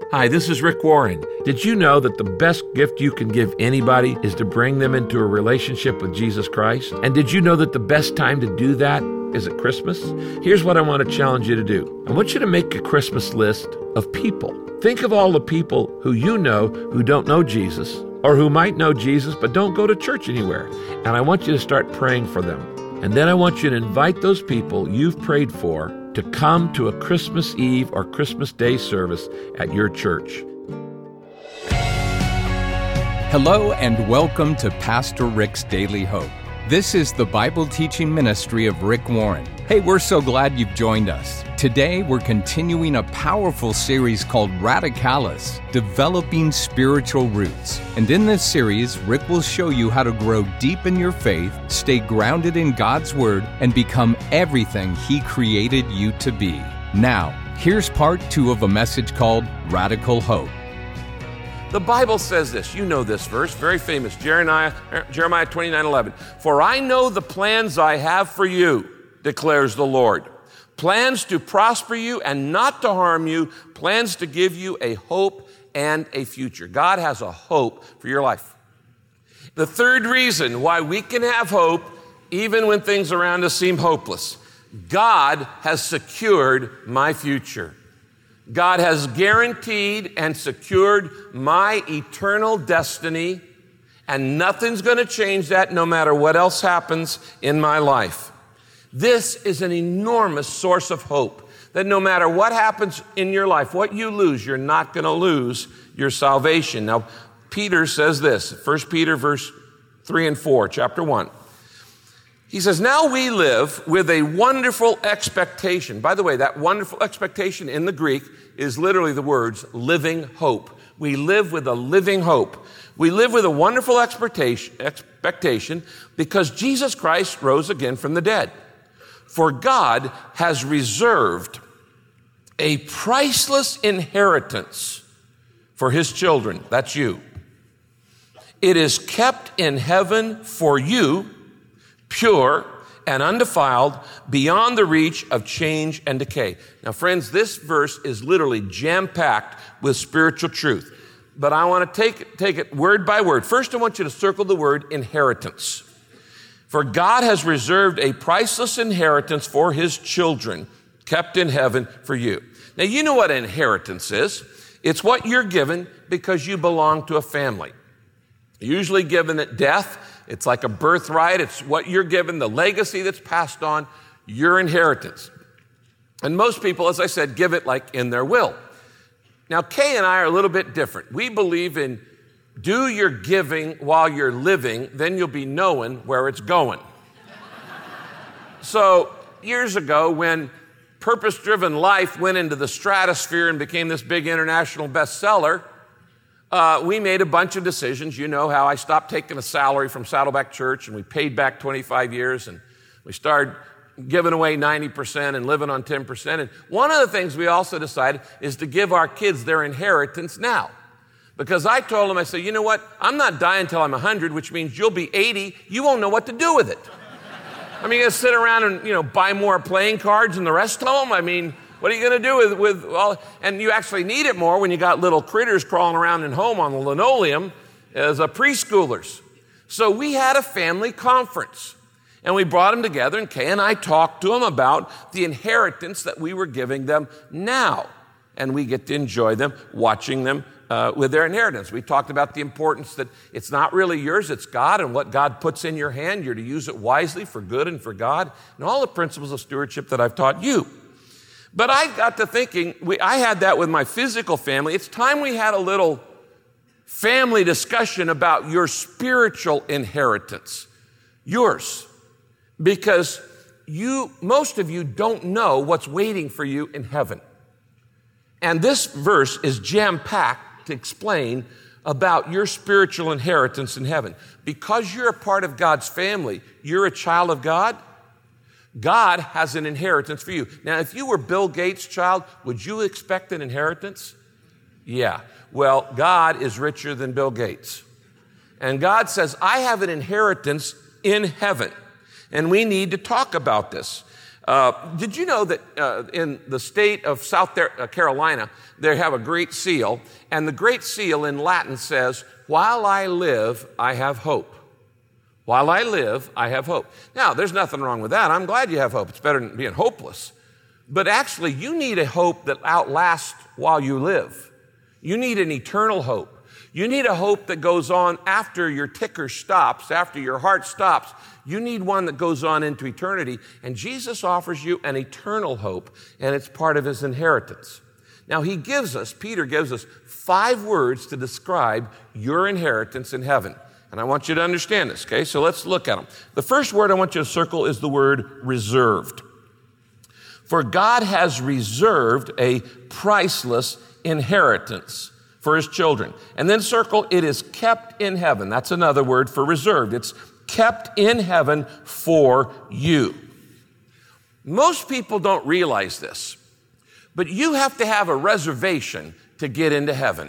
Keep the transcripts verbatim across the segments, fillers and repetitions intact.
Hi, this is Rick Warren. Did you know that the best gift you can give anybody is to bring them into a relationship with Jesus Christ? And did you know that the best time to do that is at Christmas? Here's what I want to challenge you to do. I want you to make a Christmas list of people. Think of all the people who you know who don't know Jesus, or who might know Jesus but don't go to church anywhere. And I want you to start praying for them. And then I want you to invite those people you've prayed for to come to a Christmas Eve or Christmas Day service at your church. Hello and welcome to Pastor Rick's Daily Hope. This is the Bible teaching ministry of Rick Warren. Hey, we're so glad you've joined us. Today, we're continuing a powerful series called Radicalis, Developing Spiritual Roots. And in this series, Rick will show you how to grow deep in your faith, stay grounded in God's Word, and become everything He created you to be. Now, here's part two of a message called Radical Hope. The Bible says this, you know this verse, very famous, Jeremiah, Jeremiah twenty-nine eleven. For I know the plans I have for you, declares the Lord. Plans to prosper you and not to harm you, plans to give you a hope and a future. God has a hope for your life. The third reason why we can have hope, even when things around us seem hopeless, God has secured my future. God has guaranteed and secured my eternal destiny, and nothing's going to change that no matter what else happens in my life. This is an enormous source of hope, that no matter what happens in your life, what you lose, you're not going to lose your salvation. Now, Peter says this, First Peter verse three and four, chapter one. He says, now we live with a wonderful expectation. By the way, that wonderful expectation in the Greek is literally the words living hope. We live with a living hope. We live with a wonderful expectation, expectation because Jesus Christ rose again from the dead. For God has reserved a priceless inheritance for His children. That's you. It is kept in heaven for you, pure and undefiled, beyond the reach of change and decay. Now, friends, this verse is literally jam-packed with spiritual truth. But I want to take, take it word by word. First, I want you to circle the word inheritance. For God has reserved a priceless inheritance for His children, kept in heaven for you. Now, you know what inheritance is. It's what you're given because you belong to a family. Usually given at death. It's like a birthright. It's what you're given, the legacy that's passed on, your inheritance. And most people, as I said, give it like in their will. Now, Kay and I are a little bit different. We believe in do your giving while you're living, then you'll be knowing where it's going. So years ago, when Purpose-Driven Life went into the stratosphere and became this big international bestseller, uh, we made a bunch of decisions. You know how I stopped taking a salary from Saddleback Church, and we paid back twenty-five years, and we started giving away ninety percent and living on ten percent. And one of the things we also decided is to give our kids their inheritance now. Because I told them, I said, you know what? I'm not dying until I'm one hundred, which means you'll be eighty. You won't know what to do with it. I mean, you're going to sit around and, you know, buy more playing cards than the rest of them? I mean, what are you going to do with, with all, and you actually need it more when you got little critters crawling around in home on the linoleum as a preschoolers. So we had a family conference, and we brought them together, and Kay and I talked to them about the inheritance that we were giving them now. And we get to enjoy them, watching them Uh, with their inheritance. We talked about the importance that it's not really yours, it's God, and what God puts in your hand, you're to use it wisely for good and for God, and all the principles of stewardship that I've taught you. But I got to thinking, we, I had that with my physical family. It's time we had a little family discussion about your spiritual inheritance, yours, because you, most of you don't know what's waiting for you in heaven. And this verse is jam-packed to explain about your spiritual inheritance in heaven. Because you're a part of God's family, you're a child of God, God has an inheritance for you. Now, if you were Bill Gates' child, would you expect an inheritance? Yeah. Well, God is richer than Bill Gates. And God says, I have an inheritance in heaven. And we need to talk about this. Uh, did you know that uh, in the state of South Carolina, they have a great seal, and the great seal in Latin says, "While I live, I have hope." While I live, I have hope. Now, there's nothing wrong with that. I'm glad you have hope. It's better than being hopeless. But actually, you need a hope that outlasts while you live. You need an eternal hope. You need a hope that goes on after your ticker stops, after your heart stops. You need one that goes on into eternity. And Jesus offers you an eternal hope, and it's part of his inheritance. Now, he gives us, Peter gives us five words to describe your inheritance in heaven. And I want you to understand this, okay? So let's look at them. The first word I want you to circle is the word reserved. For God has reserved a priceless inheritance for his children. And then circle, it is kept in heaven. That's another word for reserved. It's kept in heaven for you. Most people don't realize this, but you have to have a reservation to get into heaven.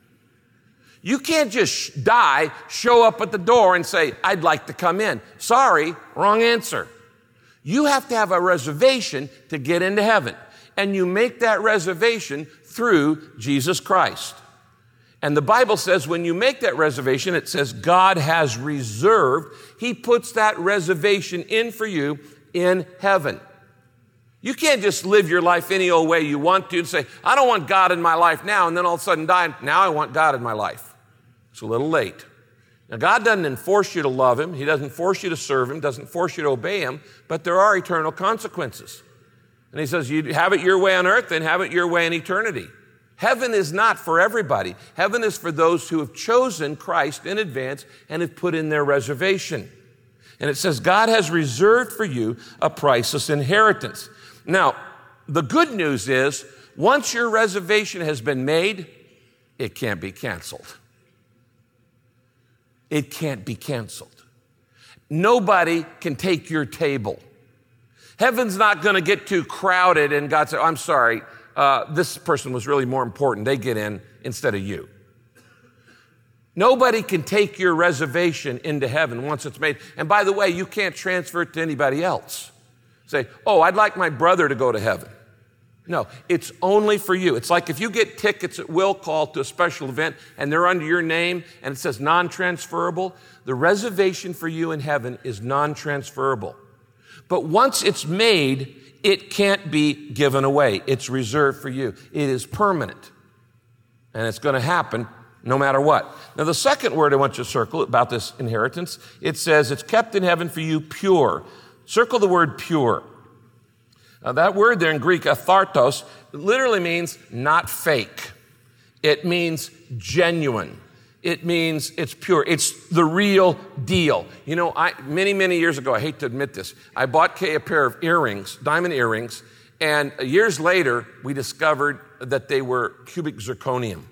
You can't just die, show up at the door and say, "I'd like to come in." Sorry, wrong answer. You have to have a reservation to get into heaven. And you make that reservation through Jesus Christ. And the Bible says when you make that reservation, it says God has reserved. He puts that reservation in for you in heaven. You can't just live your life any old way you want to and say, "I don't want God in my life now," and then all of a sudden die. Now I want God in my life. It's a little late. Now, God doesn't enforce you to love him. He doesn't force you to serve him, doesn't force you to obey him, but there are eternal consequences. And he says, you have it your way on earth, then have it your way in eternity. Heaven is not for everybody. Heaven is for those who have chosen Christ in advance and have put in their reservation. And it says, God has reserved for you a priceless inheritance. Now, the good news is, once your reservation has been made, it can't be canceled. It can't be canceled. Nobody can take your table. Heaven's not going to get too crowded and God said, "I'm sorry, uh, this person was really more important. They get in instead of you." Nobody can take your reservation into heaven once it's made. And by the way, you can't transfer it to anybody else. Say, "Oh, I'd like my brother to go to heaven." No, it's only for you. It's like if you get tickets at will call to a special event and they're under your name and it says non-transferable, the reservation for you in heaven is non-transferable. But once it's made, it can't be given away. It's reserved for you. It is permanent. And it's going to happen no matter what. Now, the second word I want you to circle about this inheritance, it says it's kept in heaven for you pure. Circle the word pure. Now, that word there in Greek, athartos, literally means not fake. It means genuine. It means it's pure. It's the real deal. You know, I, many, many years ago, I hate to admit this, I bought Kay a pair of earrings, diamond earrings, and years later, we discovered that they were cubic zirconium.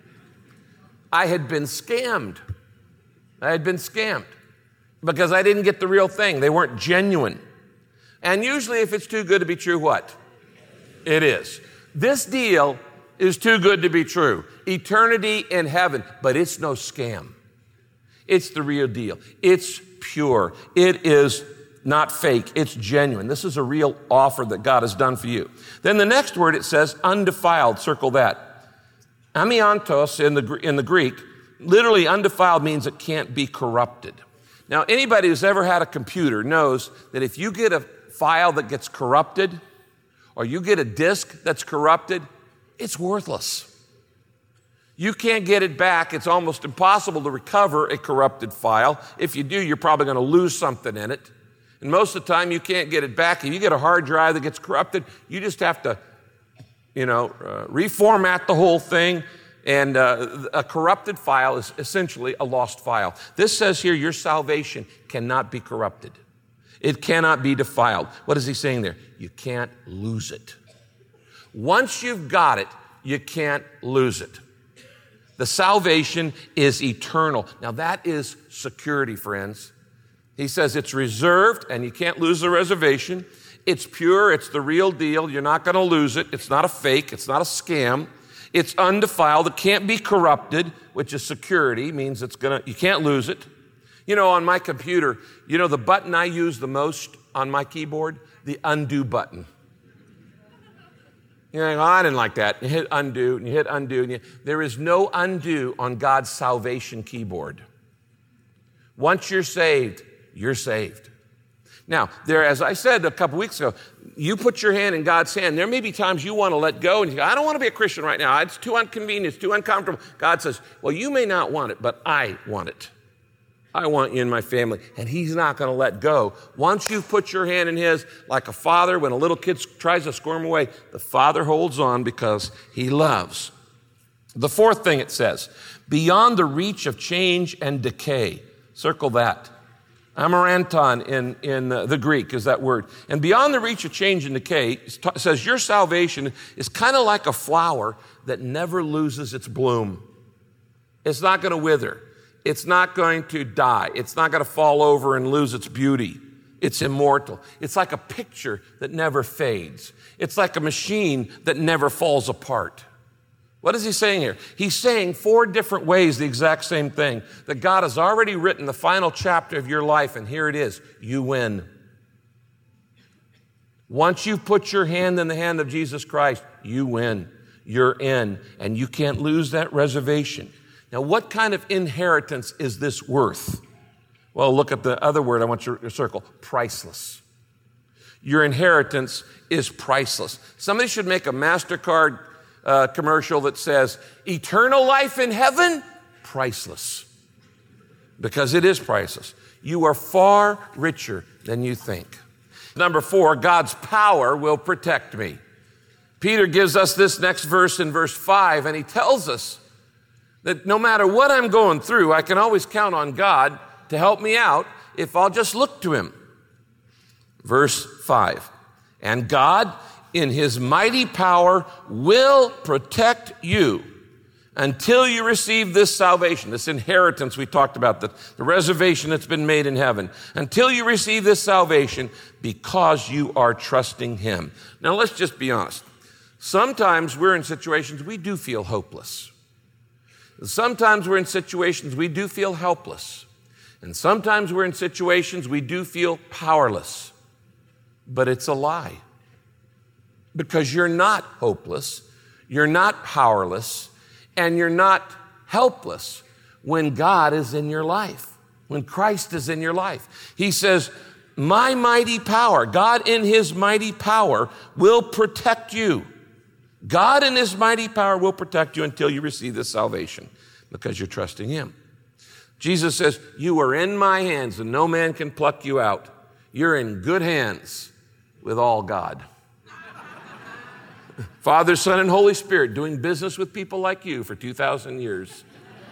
I had been scammed. I had been scammed because I didn't get the real thing. They weren't genuine. And usually if it's too good to be true, what? It is. This deal is too good to be true. Eternity in heaven, but it's no scam. It's the real deal. It's pure. It is not fake. It's genuine. This is a real offer that God has done for you. Then the next word, it says undefiled. Circle that. Amiantos in the, in the Greek, literally undefiled means it can't be corrupted. Now, anybody who's ever had a computer knows that if you get a file that gets corrupted, or you get a disk that's corrupted, it's worthless. You can't get it back. It's almost impossible to recover a corrupted file. If you do, you're probably going to lose something in it. And most of the time, you can't get it back. If you get a hard drive that gets corrupted, you just have to, you know, uh, reformat the whole thing. And uh, a corrupted file is essentially a lost file. This says here, your salvation cannot be corrupted. It cannot be defiled. What is he saying there? You can't lose it. Once you've got it, you can't lose it. The salvation is eternal. Now that is security, friends. He says it's reserved and you can't lose the reservation. It's pure. It's the real deal. You're not going to lose it. It's not a fake. It's not a scam. It's undefiled. It can't be corrupted, which is security, means it's gonna, you can't lose it. You know, on my computer, you know, the button I use the most on my keyboard? The undo button. You're like, oh, I didn't like that. You hit undo, and you hit undo. And you, there is no undo on God's salvation keyboard. Once you're saved, you're saved. Now, there, as I said a couple weeks ago, you put your hand in God's hand. There may be times you want to let go, and you go, I don't want to be a Christian right now. It's too inconvenient. It's too uncomfortable. God says, well, you may not want it, but I want it. I want you in my family. And he's not going to let go. Once you've put your hand in his, like a father, when a little kid tries to squirm away, the father holds on because he loves. The fourth thing it says, beyond the reach of change and decay. Circle that. Amaranton in, in uh, the Greek is that word. And beyond the reach of change and decay, it says your salvation is kind of like a flower that never loses its bloom. It's not going to wither. It's not going to die. It's not going to fall over and lose its beauty. It's immortal. It's like a picture that never fades. It's like a machine that never falls apart. What is he saying here? He's saying four different ways the exact same thing, that God has already written the final chapter of your life, and here it is. You win. Once you've put your hand in the hand of Jesus Christ, you win. You're in, and you can't lose that reservation. Now, what kind of inheritance is this worth? Well, look at the other word I want you to circle, priceless. Your inheritance is priceless. Somebody should make a MasterCard uh, commercial that says, eternal life in heaven, priceless. Because it is priceless. You are far richer than you think. Number four, God's power will protect me. Peter gives us this next verse in verse five, and he tells us that no matter what I'm going through, I can always count on God to help me out if I'll just look to him. Verse five, and God in his mighty power will protect you until you receive this salvation, this inheritance we talked about, the, the reservation that's been made in heaven, until you receive this salvation because you are trusting him. Now let's just be honest. Sometimes we're in situations we do feel hopeless. Sometimes we're in situations we do feel helpless. And sometimes we're in situations we do feel powerless. But it's a lie. Because you're not hopeless, you're not powerless, and you're not helpless when God is in your life, when Christ is in your life. He says, my mighty power, God in his mighty power will protect you. God in his mighty power will protect you until you receive this salvation because you're trusting him. Jesus says, you are in my hands and no man can pluck you out. You're in good hands with all God. Father, Son, and Holy Spirit doing business with people like you for two thousand years.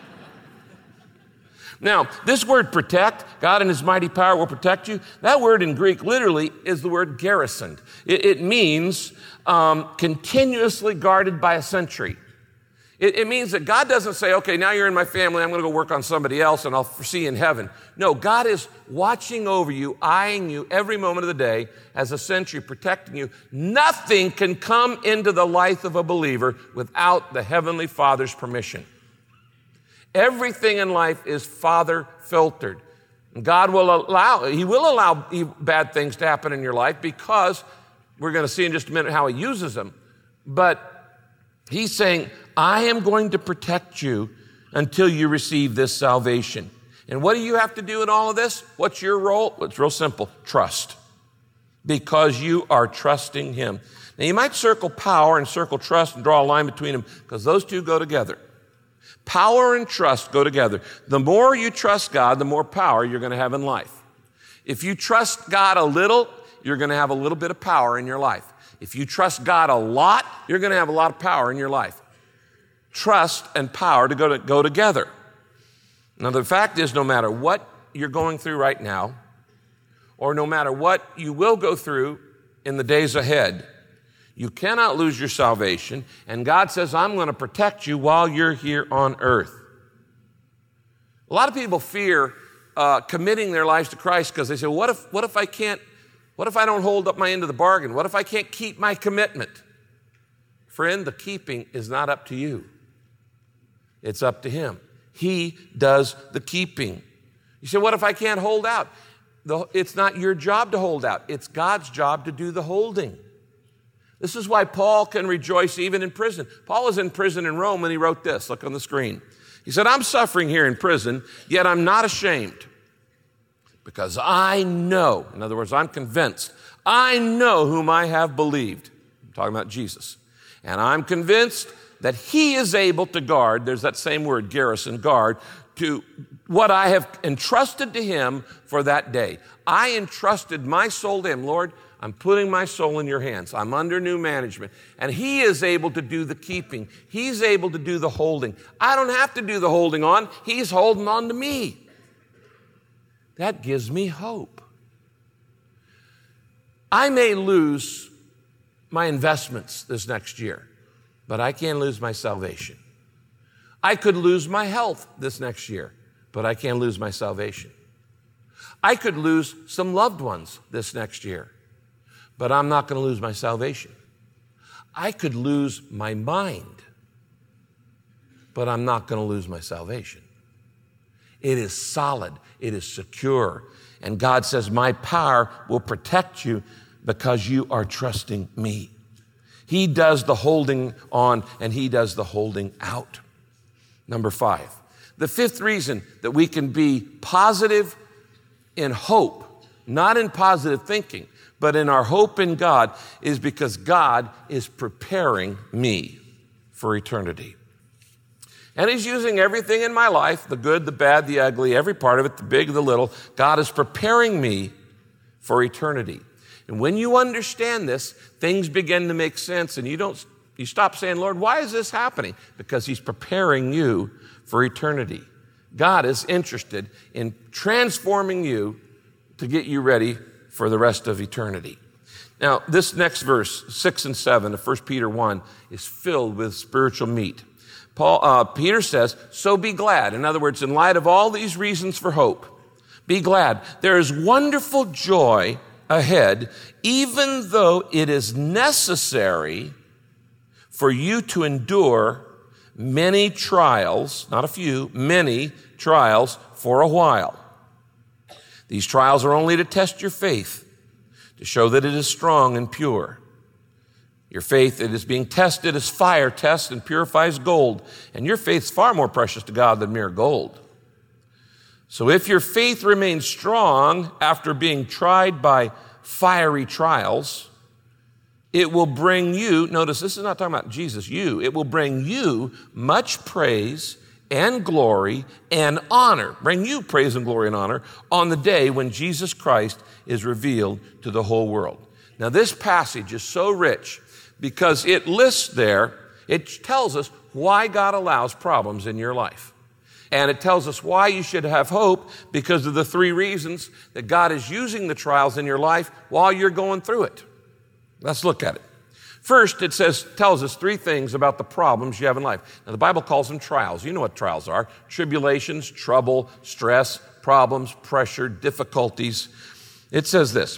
Now, this word protect, God in his mighty power will protect you. That word in Greek literally is the word garrisoned. It, it means um, continuously guarded by a sentry. It, it means that God doesn't say, okay, now you're in my family, I'm going to go work on somebody else and I'll see you in heaven. No, God is watching over you, eyeing you every moment of the day as a sentry, protecting you. Nothing can come into the life of a believer without the Heavenly Father's permission. Everything in life is Father filtered. God will allow, he will allow bad things to happen in your life because we're going to see in just a minute how he uses them. But he's saying, I am going to protect you until you receive this salvation. And what do you have to do in all of this? What's your role? Well, it's real simple. Trust. Because you are trusting him. Now you might circle power and circle trust and draw a line between them because those two go together. Power and trust go together. The more you trust God, the more power you're going to have in life. If you trust God a little, you're going to have a little bit of power in your life. If you trust God a lot, you're going to have a lot of power in your life. Trust and power to go, to go together. Now, the fact is, no matter what you're going through right now, or no matter what you will go through in the days ahead, you cannot lose your salvation, and God says, I'm going to protect you while you're here on earth. A lot of people fear uh, committing their lives to Christ because they say, well, what if, what if I can't, what if I don't hold up my end of the bargain? What if I can't keep my commitment? Friend, the keeping is not up to you. It's up to him. He does the keeping. You say, what if I can't hold out? the, it's not your job to hold out. It's God's job to do the holding. This is why Paul can rejoice even in prison. Paul was in prison in Rome when he wrote this. Look on the screen. He said, I'm suffering here in prison, yet I'm not ashamed, because I know, in other words, I'm convinced, I know whom I have believed. I'm talking about Jesus. And I'm convinced that he is able to guard, there's that same word, garrison, guard, to what I have entrusted to him for that day. I entrusted my soul to him. Lord, I'm putting my soul in your hands. I'm under new management. And he is able to do the keeping. He's able to do the holding. I don't have to do the holding on. He's holding on to me. That gives me hope. I may lose my investments this next year, but I can't lose my salvation. I could lose my health this next year, but I can't lose my salvation. I could lose some loved ones this next year, but I'm not going to lose my salvation. I could lose my mind, but I'm not going to lose my salvation. It is solid. It is secure. And God says, my power will protect you because you are trusting me. He does the holding on and he does the holding out. Number five, the fifth reason that we can be positive in hope, not in positive thinking, but in our hope in God, is because God is preparing me for eternity. And he's using everything in my life, the good, the bad, the ugly, every part of it, the big, the little. God is preparing me for eternity. And when you understand this, things begin to make sense, and you don't, you stop saying, Lord, why is this happening? Because he's preparing you for eternity. God is interested in transforming you to get you ready for the rest of eternity. Now, this next verse, six and seven of First Peter one, is filled with spiritual meat. Paul, uh, Peter says, so be glad. In other words, in light of all these reasons for hope, be glad. There is wonderful joy ahead, even though it is necessary for you to endure many trials, not a few, many trials for a while. These trials are only to test your faith, to show that it is strong and pure. Your faith, it is being tested as fire tests and purifies gold. And your faith's far more precious to God than mere gold. So if your faith remains strong after being tried by fiery trials, it will bring you, notice this is not talking about Jesus, you, it will bring you much praise and glory and honor, bring you praise and glory and honor on the day when Jesus Christ is revealed to the whole world. Now this passage is so rich because it lists there, it tells us why God allows problems in your life. And it tells us why you should have hope because of the three reasons that God is using the trials in your life while you're going through it. Let's look at it. First, it says, tells us three things about the problems you have in life. Now, the Bible calls them trials. You know what trials are. Tribulations, trouble, stress, problems, pressure, difficulties. It says this,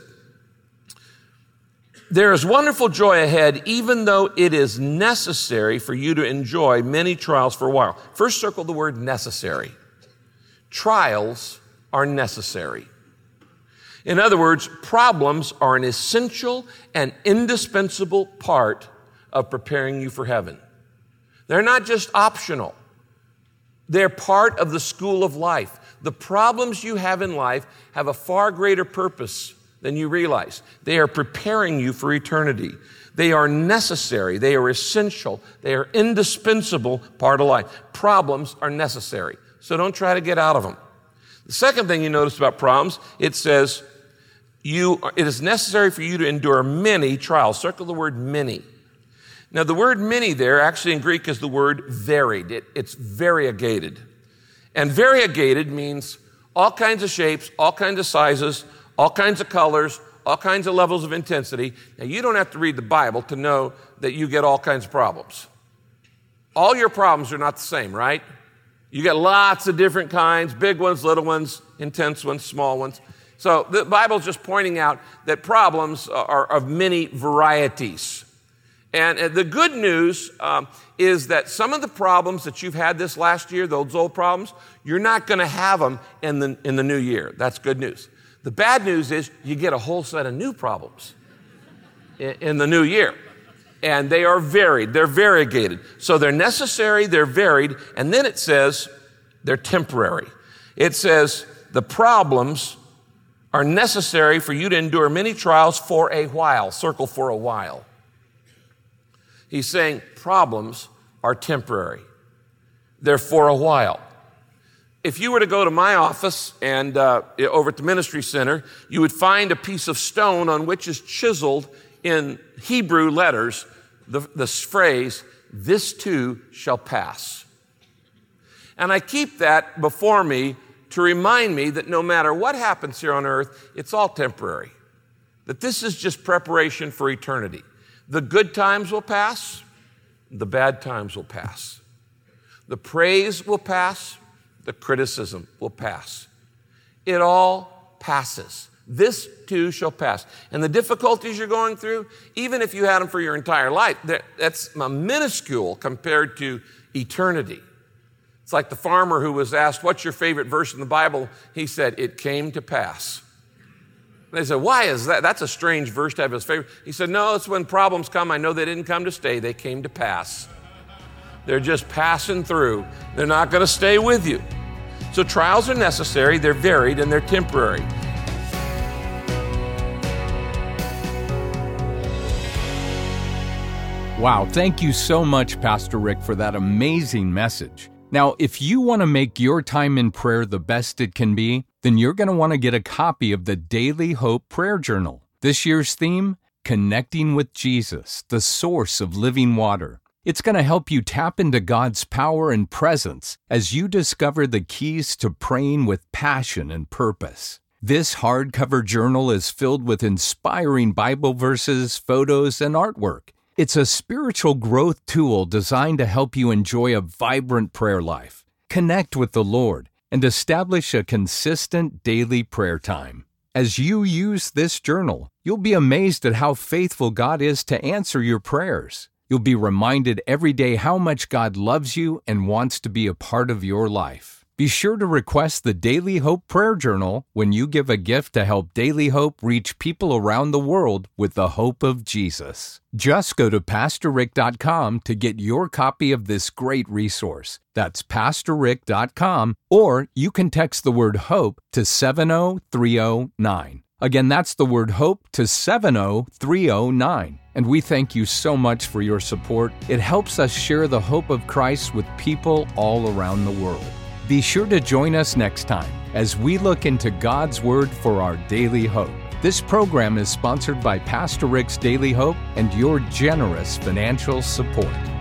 there is wonderful joy ahead, even though it is necessary for you to enjoy many trials for a while. First, circle the word necessary. Trials are necessary. In other words, problems are an essential and indispensable part of preparing you for heaven. They're not just optional. They're part of the school of life. The problems you have in life have a far greater purpose than you realize. They are preparing you for eternity. They are necessary. They are essential. They are indispensable part of life. Problems are necessary. So don't try to get out of them. The second thing you notice about problems, it says, you, it is necessary for you to endure many trials. Circle the word many. Now, the word many there actually in Greek is the word varied. It, it's variegated. And variegated means all kinds of shapes, all kinds of sizes, all kinds of colors, all kinds of levels of intensity. Now, you don't have to read the Bible to know that you get all kinds of problems. All your problems are not the same, right? You get lots of different kinds, big ones, little ones, intense ones, small ones. So the Bible's just pointing out that problems are of many varieties. And the good news um, is that some of the problems that you've had this last year, those old problems, you're not going to have them in the, in the new year. That's good news. The bad news is you get a whole set of new problems in, in the new year. And they are varied, they're variegated. So they're necessary, they're varied, and then it says they're temporary. It says the problems are necessary for you to endure many trials for a while. Circle for a while. He's saying problems are temporary. They're for a while. If you were to go to my office and uh, over at the Ministry Center, you would find a piece of stone on which is chiseled in Hebrew letters the, the phrase, "This too shall pass." And I keep that before me to remind me that no matter what happens here on earth, it's all temporary. That this is just preparation for eternity. The good times will pass, the bad times will pass. The praise will pass, the criticism will pass. It all passes. This too shall pass. And the difficulties you're going through, even if you had them for your entire life, that's minuscule compared to eternity. It's like the farmer who was asked, "What's your favorite verse in the Bible?" He said, "It came to pass." And they said, "Why is that? That's a strange verse to have as favorite." He said, "No, it's when problems come, I know they didn't come to stay, they came to pass. They're just passing through. They're not going to stay with you." So trials are necessary, they're varied, and they're temporary. Wow, thank you so much, Pastor Rick, for that amazing message. Now, if you want to make your time in prayer the best it can be, then you're going to want to get a copy of the Daily Hope Prayer Journal. This year's theme, Connecting with Jesus, the Source of Living Water. It's going to help you tap into God's power and presence as you discover the keys to praying with passion and purpose. This hardcover journal is filled with inspiring Bible verses, photos, and artwork. It's a spiritual growth tool designed to help you enjoy a vibrant prayer life, connect with the Lord, and establish a consistent daily prayer time. As you use this journal, you'll be amazed at how faithful God is to answer your prayers. You'll be reminded every day how much God loves you and wants to be a part of your life. Be sure to request the Daily Hope Prayer Journal when you give a gift to help Daily Hope reach people around the world with the hope of Jesus. Just go to pastor rick dot com to get your copy of this great resource. That's pastor rick dot com, or you can text the word HOPE to seven oh three oh nine. Again, that's the word HOPE to seven oh three oh nine. And we thank you so much for your support. It helps us share the hope of Christ with people all around the world. Be sure to join us next time as we look into God's Word for our daily hope. This program is sponsored by Pastor Rick's Daily Hope and your generous financial support.